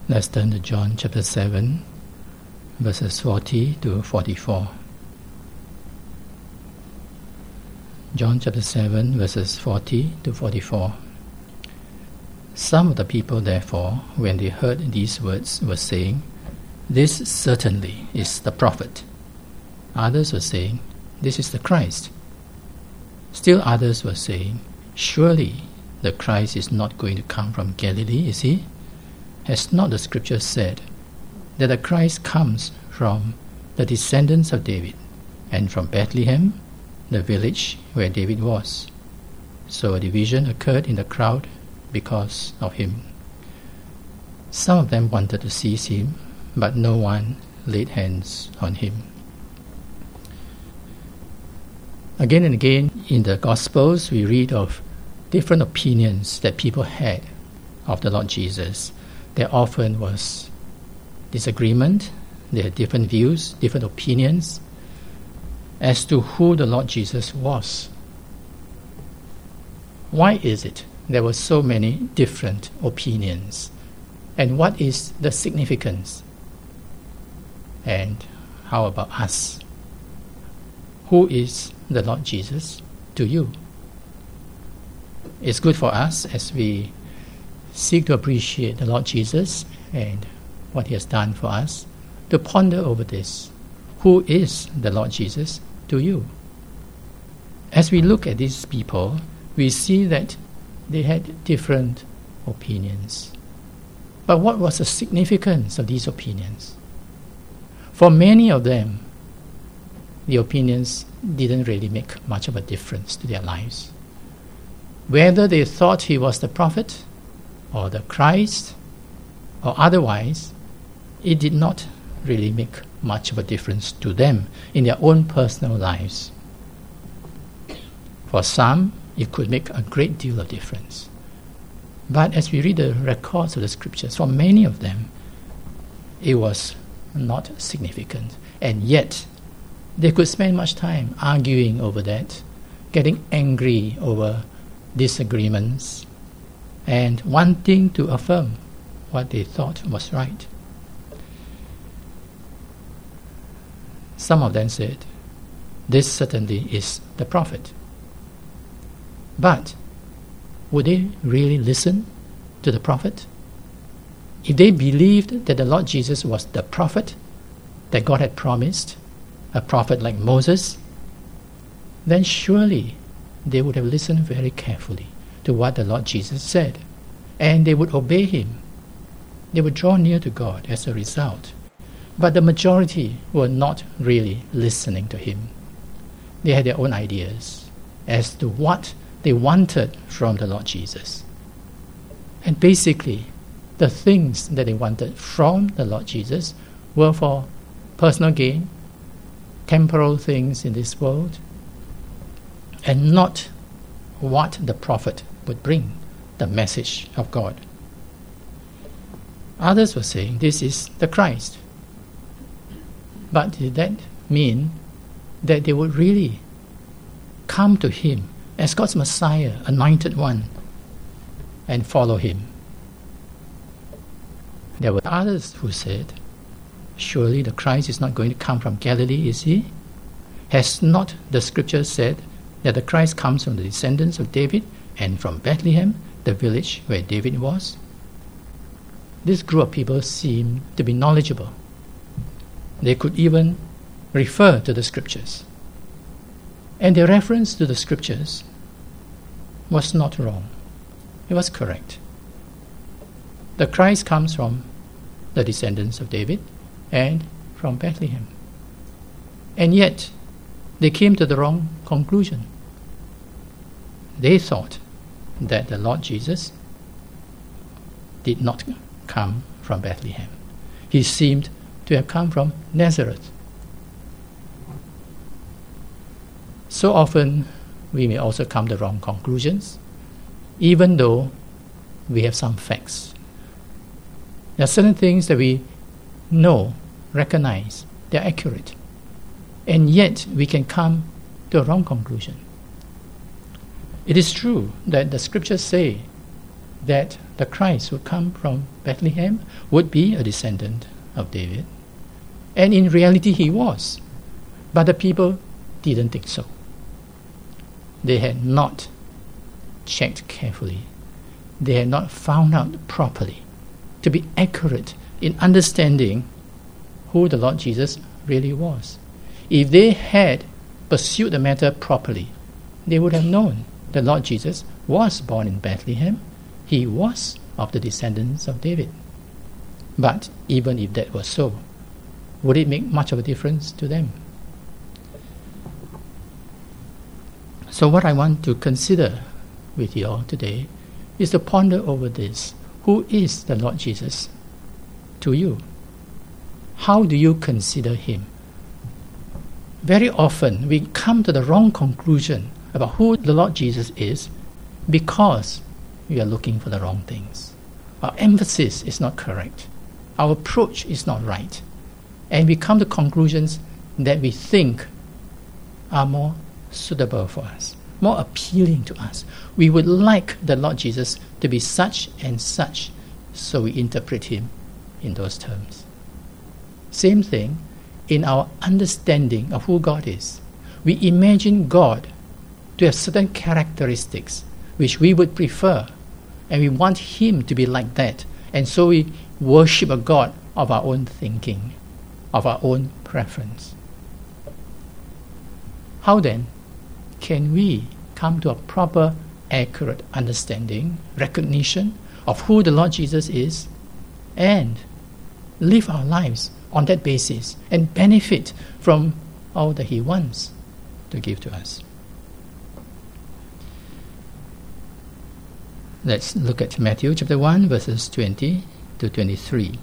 Let's turn to John chapter 7, verses 40 to 44. John chapter 7, verses 40 to 44. Some of the people, therefore, when they heard these words, were saying, "This certainly is the prophet." Others were saying, "This is the Christ." Still others were saying, "Surely the Christ is not going to come from Galilee, is he? Has not the Scripture said that the Christ comes from the descendants of David, and from Bethlehem, the village where David was?" So a division occurred in the crowd because of him. Some of them wanted to seize him, but no one laid hands on him. Again and again in the Gospels, we read of different opinions that people had of the Lord Jesus. There often was disagreement, they had different views, different opinions as to who the Lord Jesus was. Why is it there were so many different opinions? And what is the significance? And how about us? Who is the Lord Jesus to you? It's good for us as we seek to appreciate the Lord Jesus and what he has done for us, to ponder over this. Who is the Lord Jesus to you? As we look at these people, we see that they had different opinions. But what was the significance of these opinions? For many of them, the opinions didn't really make much of a difference to their lives. Whether they thought he was the prophet or the Christ or otherwise, it did not really make much of a difference to them in their own personal lives. For some, it could make a great deal of difference. But as we read the records of the Scriptures, for many of them, it was not significant. And yet, they could spend much time arguing over that, getting angry over disagreements, and wanting to affirm what they thought was right. Some of them said, "This certainly is the prophet." But would they really listen to the prophet? If they believed that the Lord Jesus was the prophet that God had promised, a prophet like Moses, then surely they would have listened very carefully to what the Lord Jesus said, and they would obey him. They would draw near to God as a result. But the majority were not really listening to him. They had their own ideas as to what they wanted from the Lord Jesus. And basically, the things that they wanted from the Lord Jesus were for personal gain, temporal things in this world, and not what the prophet would bring, the message of God. Others were saying, "This is the Christ." But did that mean that they would really come to him as God's Messiah, anointed one, and follow him? There were others who said, "Surely the Christ is not going to come from Galilee, is he? Has not the Scripture said that the Christ comes from the descendants of David and from Bethlehem, the village where David was?" This group of people seemed to be knowledgeable. They could even refer to the Scriptures. And their reference to the Scriptures was not wrong. It was correct. The Christ comes from the descendants of David and from Bethlehem. And yet, they came to the wrong conclusion. They thought that the Lord Jesus did not come from Bethlehem. He seemed to have come from Nazareth. So often, we may also come to wrong conclusions, even though we have some facts. There are certain things that we know, recognize, they're accurate, and yet we can come to a wrong conclusion. It is true that the Scriptures say that the Christ would come from Bethlehem, would be a descendant of David. And in reality he was. But the people didn't think so. They had not checked carefully. They had not found out properly to be accurate in understanding who the Lord Jesus really was. If they had pursued the matter properly, they would have known the Lord Jesus was born in Bethlehem. He was of the descendants of David. But even if that was so, would it make much of a difference to them? So what I want to consider with you all today is to ponder over this. Who is the Lord Jesus to you? How do you consider him? Very often we come to the wrong conclusion about who the Lord Jesus is because we are looking for the wrong things. Our emphasis is not correct. Our approach is not right. And we come to conclusions that we think are more suitable for us, more appealing to us. We would like the Lord Jesus to be such and such, so we interpret him in those terms. Same thing in our understanding of who God is. We imagine God to have certain characteristics which we would prefer, and we want him to be like that, and so we worship a God of our own thinking, of our own preference. How then can we come to a proper, accurate understanding, recognition of who the Lord Jesus is, and live our lives on that basis and benefit from all that he wants to give to us? Let's look at Matthew chapter 1, verses 20 to 23.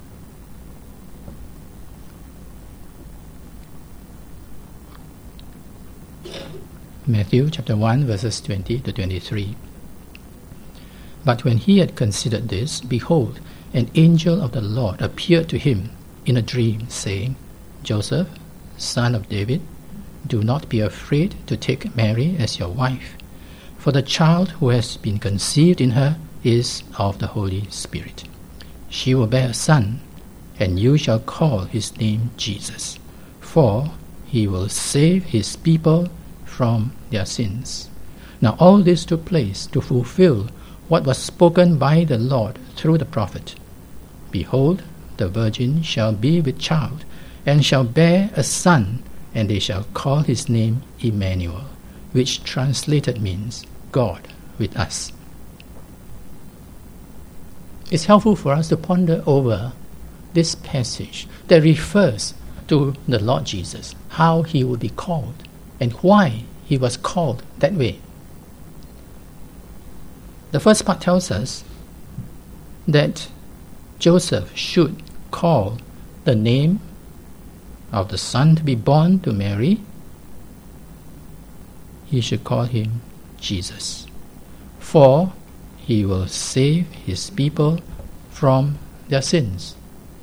Matthew chapter 1, verses 20 to 23. But when he had considered this, behold, an angel of the Lord appeared to him in a dream, saying, Joseph, son of David, do not be afraid to take Mary as your wife, for the child who has been conceived in her is of the Holy Spirit. She will bear a son, and you shall call his name Jesus, for he will save his people from their sins. Now all this took place to fulfill what was spoken by the Lord through the prophet. Behold, the virgin shall be with child, and shall bear a son, and they shall call his name Emmanuel, which translated means God with us. It's helpful for us to ponder over this passage that refers to the Lord Jesus, how he would be called, and why he was called that way. The first part tells us that Joseph should call the name of the son to be born to Mary. He should call him Jesus, for he will save his people from their sins.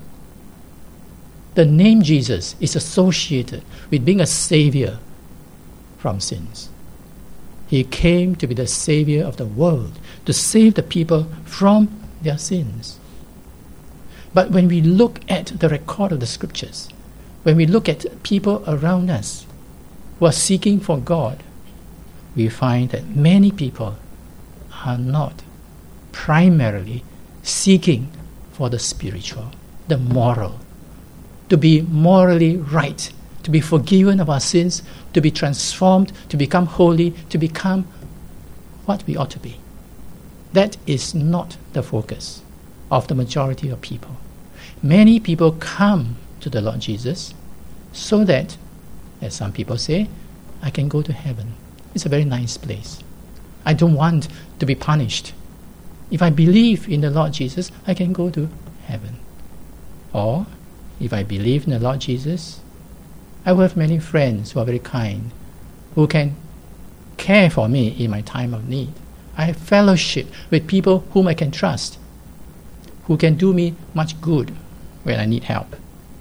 The name Jesus is associated with being a savior from sins. He came to be the savior of the world, to save the people from their sins. But when we look at the record of the scriptures, when we look at people around us who are seeking for God, we find that many people are not primarily seeking for the spiritual, the moral, to be morally right, to be forgiven of our sins, to be transformed, to become holy, to become what we ought to be. That is not the focus of the majority of people. Many people come to the Lord Jesus so that, as some people say, I can go to heaven. It's a very nice place. I don't want to be punished. If I believe in the Lord Jesus, I can go to heaven. Or, if I believe in the Lord Jesus, I will have many friends who are very kind, who can care for me in my time of need. I have fellowship with people whom I can trust, who can do me much good when I need help.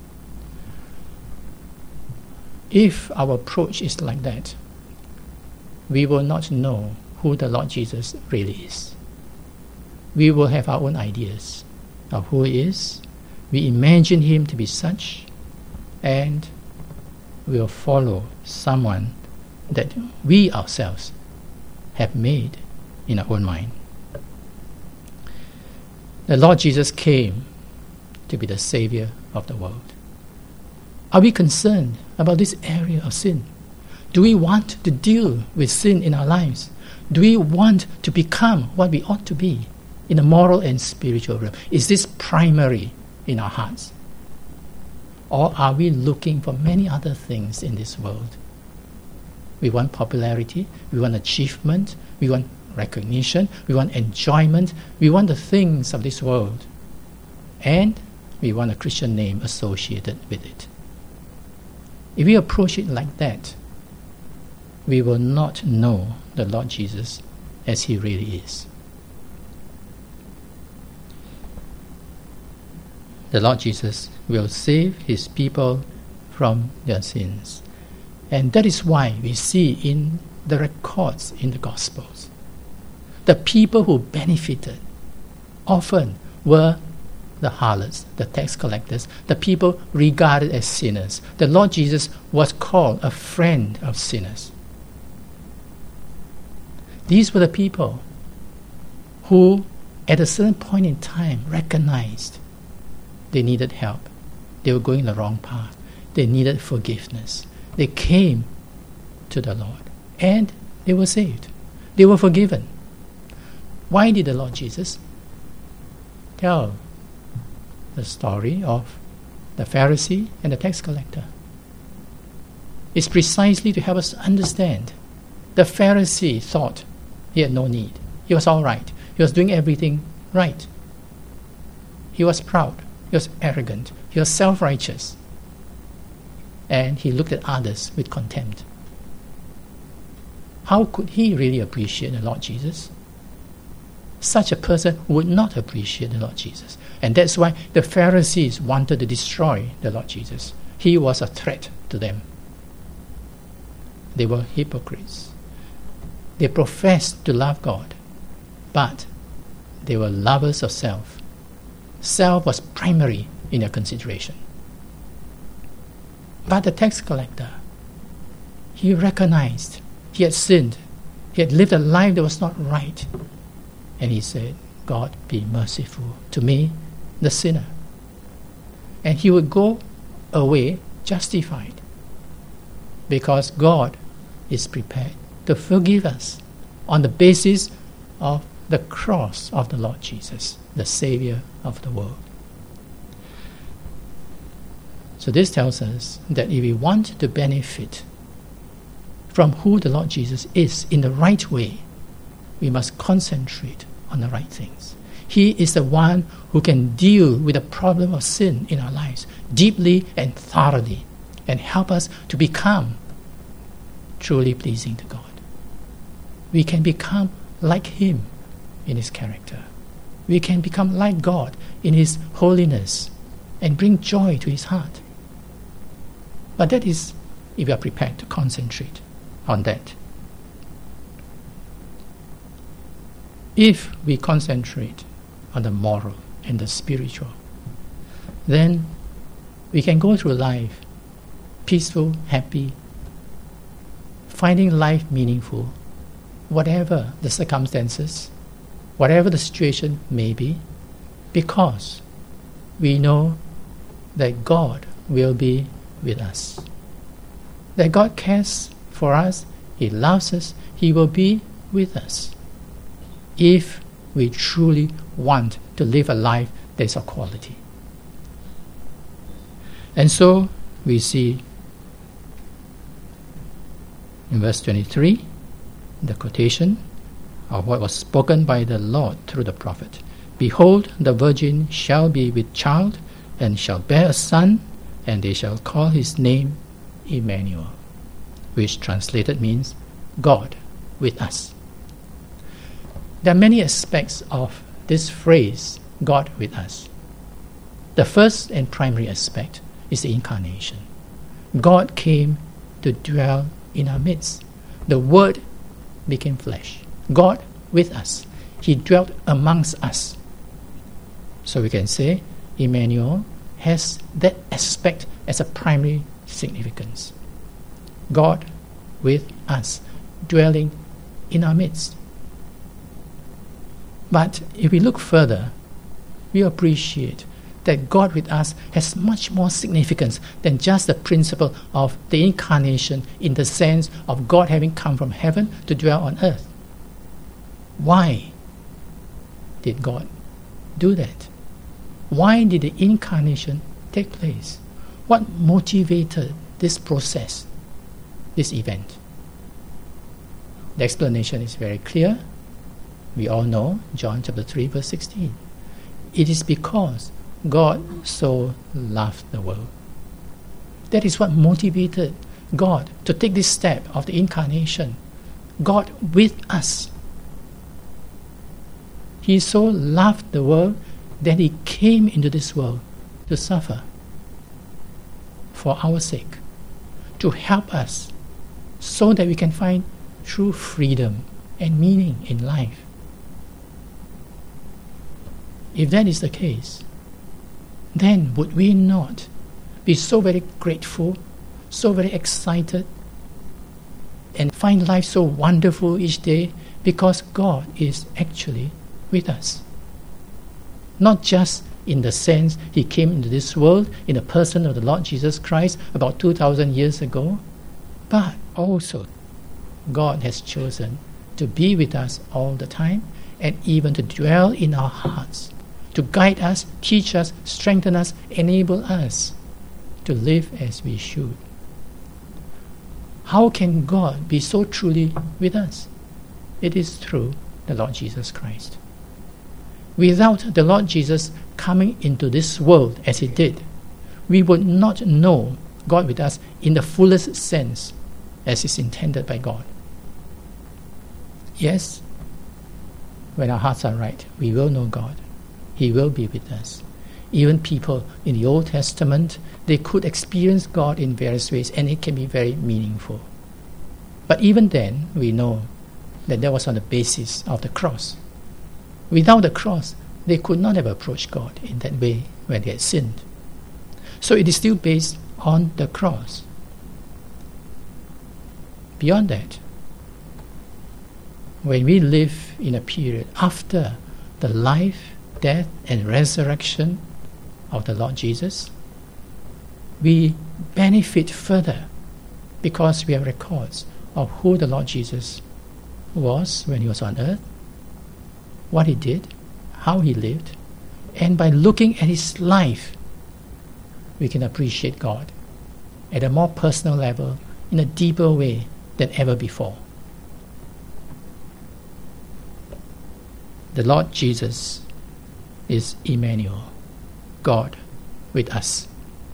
If our approach is like that, we will not know who the Lord Jesus really is. we will have our own ideas of who He is. We imagine Him to be such, and we will follow someone that we ourselves have made in our own mind. The Lord Jesus came to be the Savior of the world. Are we concerned about this area of sin? Do we want to deal with sin in our lives? Do we want to become what we ought to be in the moral and spiritual realm? Is this primary in our hearts? Or are we looking for many other things in this world? We want popularity, we want achievement, we want recognition, we want enjoyment, we want the things of this world, and we want a Christian name associated with it. If we approach it like that, we will not know the Lord Jesus as He really is. The Lord Jesus will save His people from their sins. And that is why we see in the records in the Gospels, the people who benefited often were the harlots, the tax collectors, the people regarded as sinners. The Lord Jesus was called a friend of sinners. These were the people who, at a certain point in time, recognized they needed help. They were going the wrong path. They needed forgiveness. They came to the Lord, and they were saved. They were forgiven. Why did the Lord Jesus tell the story of the Pharisee and the tax collector? It's precisely to help us understand. The Pharisee thought he had no need. He was all right. He was doing everything right. He was proud. He was arrogant. He was self-righteous. And he looked at others with contempt. How could he really appreciate the Lord Jesus? Such a person would not appreciate the Lord Jesus. And that's why the Pharisees wanted to destroy the Lord Jesus. He was a threat to them. They were hypocrites. They professed to love God, but they were lovers of self. Self was primary in their consideration. But the tax collector, he recognized he had sinned. He had lived a life that was not right. And he said, God, be merciful to me, the sinner. And he would go away justified, because God is prepared to forgive us on the basis of the cross of the Lord Jesus, the Savior of the world. So this tells us that if we want to benefit from who the Lord Jesus is in the right way, we must concentrate on the right things. He is the one who can deal with the problem of sin in our lives deeply and thoroughly, and help us to become truly pleasing to God. We can become like Him in His character. We can become like God in His holiness and bring joy to His heart. But that is if we are prepared to concentrate on that. If we concentrate on the moral and the spiritual, then we can go through life peaceful, happy, finding life meaningful, whatever the circumstances, whatever the situation may be, because we know that God will be with us. That God cares for us, He loves us, He will be with us, if we truly want to live a life that is of quality. And so we see in verse 23 the quotation of what was spoken by the Lord through the prophet. Behold, the virgin shall be with child, and shall bear a son, and they shall call his name Emmanuel, which translated means God with us. There are many aspects of this phrase, God with us. The first and primary aspect is the incarnation. God came to dwell in our midst. The Word became flesh. God with us. He dwelt amongst us. So we can say Emmanuel has that aspect as a primary significance. God with us, dwelling in our midst. But if we look further, we appreciate that God with us has much more significance than just the principle of the incarnation in the sense of God having come from heaven to dwell on earth. Why did God do that? Why did the incarnation take place? What motivated this process, this event? The explanation is very clear. We all know John chapter 3 verse 16. It is because God so loved the world. That is what motivated God to take this step of the incarnation. God with us. He so loved the world that He came into this world to suffer for our sake, to help us so that we can find true freedom and meaning in life. If that is the case, then would we not be so very grateful, so very excited, and find life so wonderful each day because God is actually with us? Not just in the sense He came into this world in the person of the Lord Jesus Christ about 2,000 years ago, but also God has chosen to be with us all the time and even to dwell in our hearts, to guide us, teach us, strengthen us, enable us to live as we should. How can God be so truly with us? It is through the Lord Jesus Christ. Without the Lord Jesus coming into this world as He did, we would not know God with us in the fullest sense as is intended by God. Yes, when our hearts are right, we will know God. He will be with us. Even people in the Old Testament, they could experience God in various ways, and it can be very meaningful. But even then, we know that was on the basis of the cross. Without the cross, they could not have approached God in that way when they had sinned. So it is still based on the cross. Beyond that, when we live in a period after the life, death, and resurrection of the Lord Jesus, we benefit further because we have records of who the Lord Jesus was when He was on earth, what He did, how He lived, and by looking at His life, we can appreciate God at a more personal level, in a deeper way than ever before. The Lord Jesus is Emmanuel, God with us.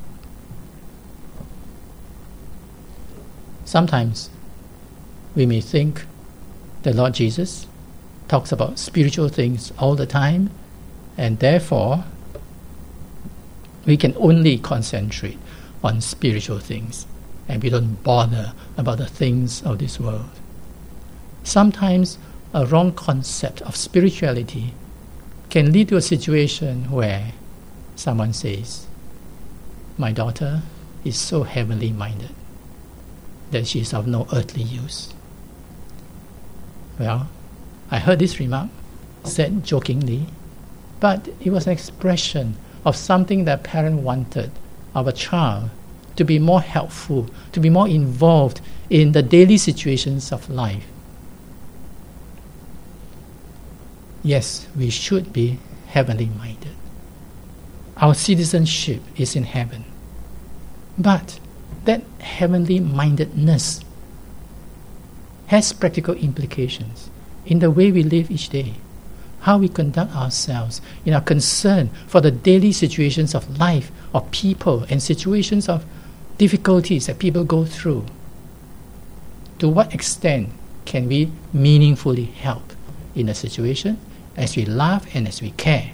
Sometimes we may think the Lord Jesus talks about spiritual things all the time, and therefore we can only concentrate on spiritual things and we don't bother about the things of this world. Sometimes a wrong concept of spirituality can lead to a situation where someone says, "My daughter is so heavenly minded that she is of no earthly use." Well, I heard this remark said jokingly, but it was an expression of something that a parent wanted of a child to be more helpful, to be more involved in the daily situations of life. Yes, we should be heavenly minded. Our citizenship is in heaven. But that heavenly mindedness has practical implications in the way we live each day, how we conduct ourselves in our concern for the daily situations of life, of people, and situations of difficulties that people go through. To what extent can we meaningfully help in a situation as we love and as we care?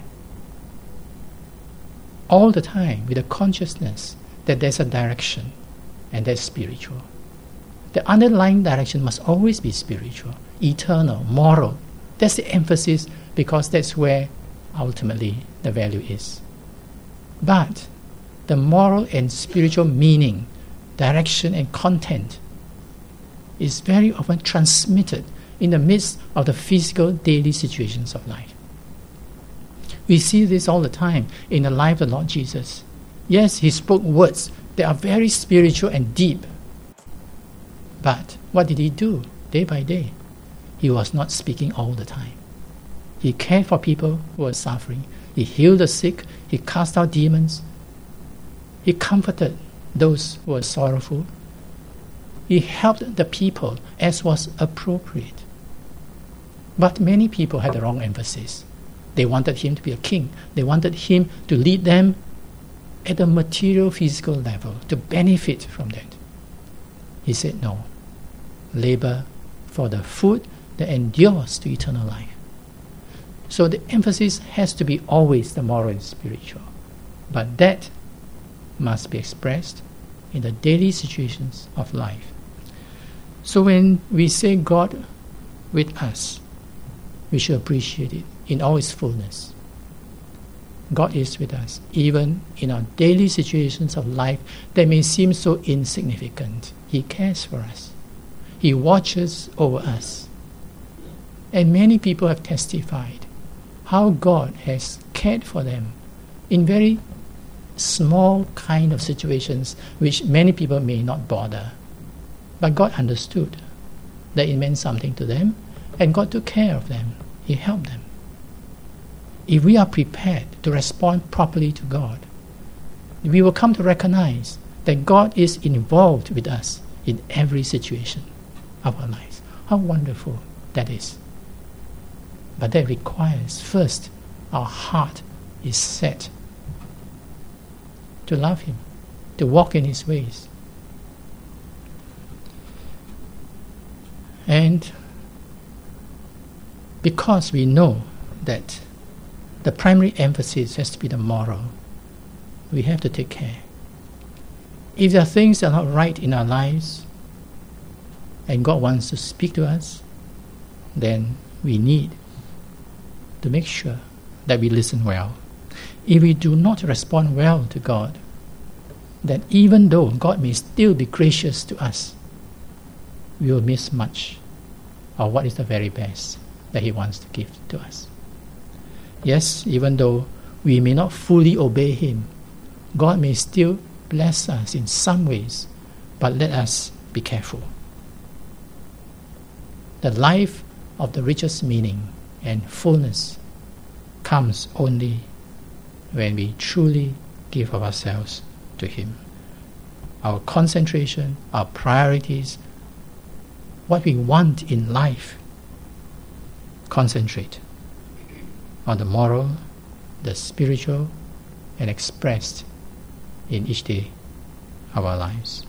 All the time with the consciousness that there's a direction, and that's spiritual. The underlying direction must always be spiritual, eternal, moral. That's the emphasis because that's where ultimately the value is. But the moral and spiritual meaning, direction and content is very often transmitted in the midst of the physical daily situations of life. We see this all the time in the life of the Lord Jesus. Yes, he spoke words that are very spiritual and deep. But what did he do day by day? He was not speaking all the time. He cared for people who were suffering. He healed the sick. He cast out demons. He comforted those who were sorrowful. He helped the people as was appropriate. But many people had the wrong emphasis. They wanted him to be a king. They wanted him to lead them at a material, physical level, to benefit from that. He said, no. Labor for the food that endures to eternal life. So the emphasis has to be always the moral and spiritual. But that must be expressed in the daily situations of life. So when we say God with us, we should appreciate it in all its fullness. God is with us, even in our daily situations of life that may seem so insignificant. He cares for us. He watches over us. And many people have testified how God has cared for them in very small kind of situations which many people may not bother. But God understood that it meant something to them, and God took care of them. He helped them. If we are prepared to respond properly to God, we will come to recognize that God is involved with us in every situation of our lives. How wonderful that is. But that requires, first, our heart is set to love Him, to walk in His ways. And because we know that the primary emphasis has to be the moral, we have to take care. If there are things that are not right in our lives, and God wants to speak to us, then we need to make sure that we listen well. If we do not respond well to God, then even though God may still be gracious to us, we will miss much of what is the very best that He wants to give to us. Yes, even though we may not fully obey Him, God may still bless us in some ways, but let us be careful. The life of the richest meaning and fullness comes only when we truly give of ourselves to Him. Our concentration, our priorities, what we want in life, concentrate on the moral, the spiritual, and expressed in each day of our lives.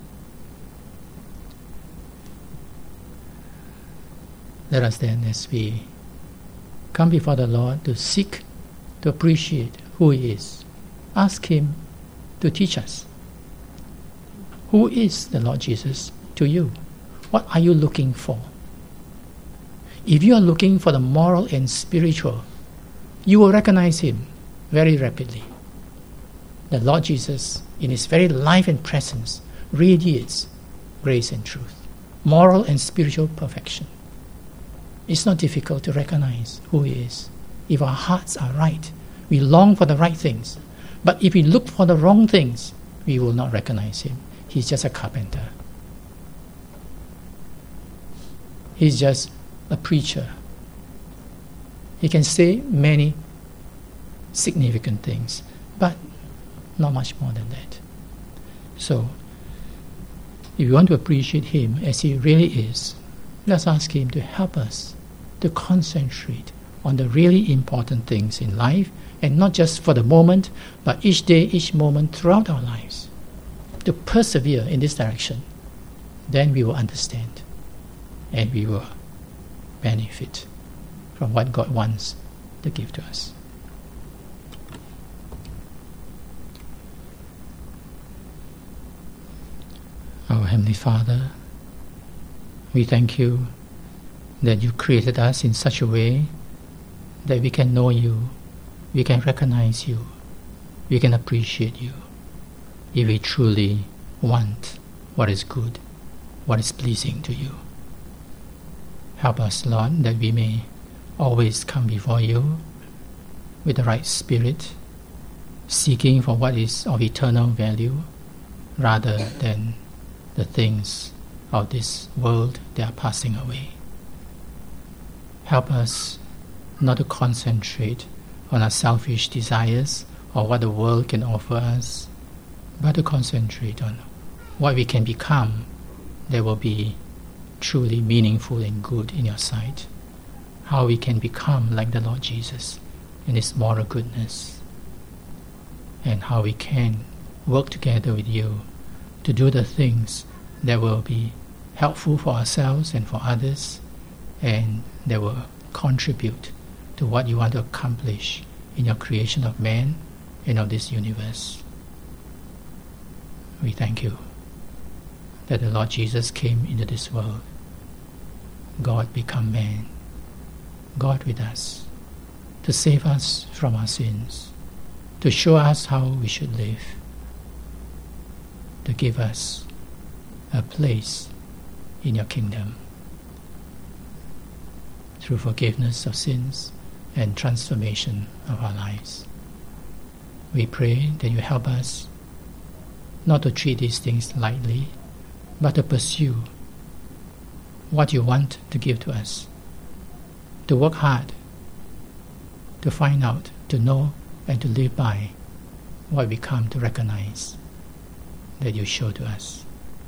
Let us then, as we come before the Lord, to seek to appreciate who He is, ask Him to teach us. Who is the Lord Jesus to you? What are you looking for? If you are looking for the moral and spiritual, you will recognize Him very rapidly. The Lord Jesus, in His very life and presence, radiates grace and truth, moral and spiritual perfection. It's not difficult to recognize who He is. If our hearts are right, we long for the right things. But if we look for the wrong things, we will not recognize Him. He's just a carpenter. He's just a preacher. He can say many significant things, but not much more than that. So, if you want to appreciate Him as He really is, let's ask Him to help us to concentrate on the really important things in life, and not just for the moment, but each day, each moment throughout our lives. To persevere in this direction, then we will understand and we will benefit from what God wants to give to us. Our Heavenly Father, we thank You that You created us in such a way that we can know you, we can recognize you, we can appreciate you, if we truly want what is good, what is pleasing to you. Help us, Lord, that we may always come before you with the right spirit, seeking for what is of eternal value rather than the things of this world that are passing away. Help us not to concentrate on our selfish desires or what the world can offer us, but to concentrate on what we can become that will be truly meaningful and good in your sight. How we can become like the Lord Jesus in His moral goodness, and how we can work together with you to do the things that will be helpful for ourselves and for others, and that will contribute to what you want to accomplish in your creation of man and of this universe. We thank you that the Lord Jesus came into this world, God become man, God with us, to save us from our sins, to show us how we should live, to give us a place in your kingdom through forgiveness of sins and transformation of our lives. We pray that you help us not to treat these things lightly, but to pursue what you want to give to us, to work hard, to find out, to know, and to live by what we come to recognize that you show to us.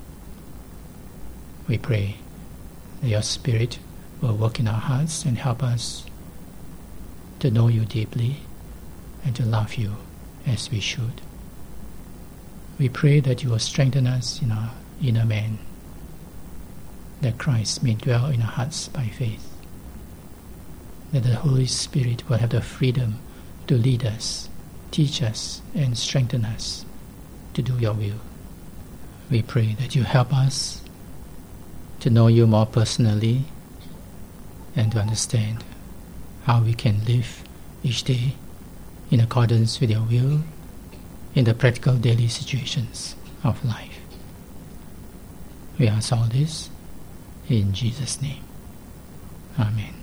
We pray that your Spirit will work in our hearts and help us to know you deeply and to love you as we should. We pray that you will strengthen us in our inner man, that Christ may dwell in our hearts by faith, that the Holy Spirit will have the freedom to lead us, teach us, and strengthen us to do your will. We pray that you help us to know you more personally and to understand how we can live each day in accordance with your will in the practical daily situations of life. We ask all this in Jesus' name. Amen.